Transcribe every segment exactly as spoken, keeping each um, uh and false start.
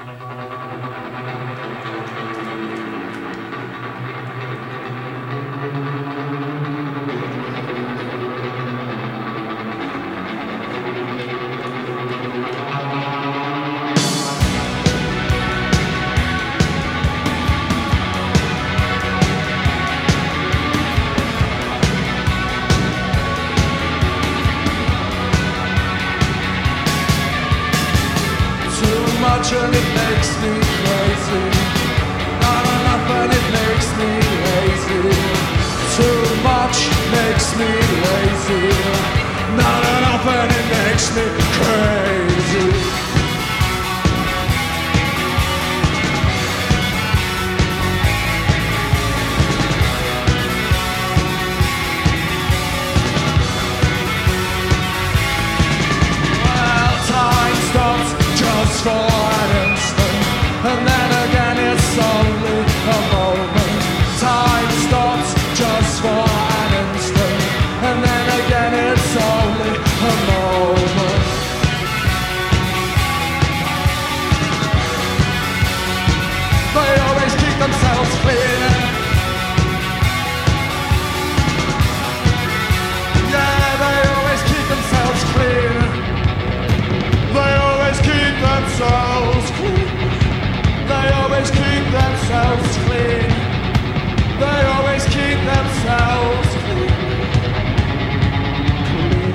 And it makes me crazy. Not enough and it makes me lazy. Too much makes me lazy. Not enough and it makes me crazy. Well, time stops just for and then again it's only a moment. Time stops just for an instant. And then again it's only a moment. They always keep themselves clean. Yeah, they always keep themselves clean. They always keep themselves clean. They always keep themselves clean. They always keep themselves clean. Clean.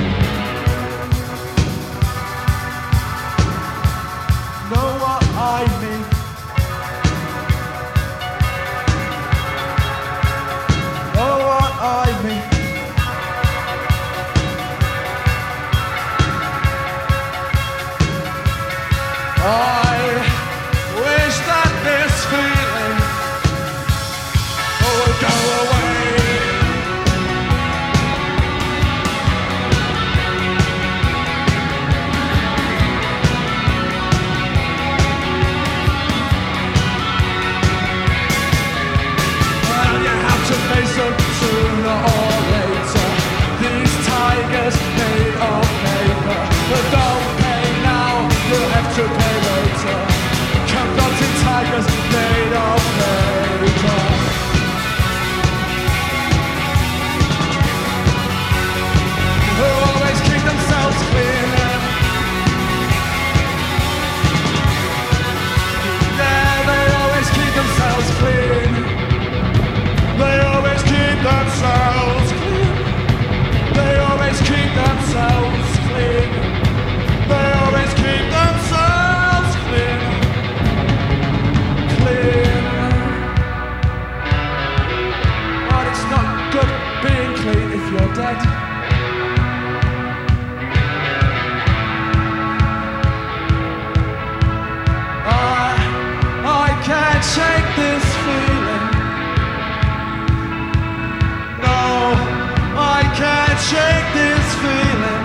Know what I mean? Know what I mean? I sooner or later, these tigers made of paper. But don't pay now, you'll have to pay later. Conducting tigers made of paper. Who always keep themselves clean. Yeah, they always keep themselves clean. They always keep themselves clean. They always keep themselves clean. They always keep themselves clean. Clean. But it's not good being clean if you're dead. I, I can't shake this feeling. Can't shake this feeling.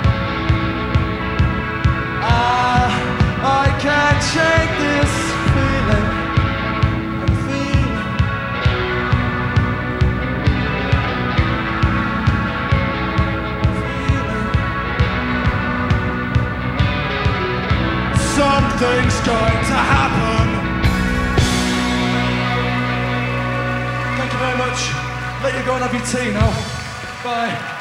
I, I can't shake this feeling. I'm feeling. Feeling. Something's going to happen. Thank you very much. Let you go and have your tea now. Bye.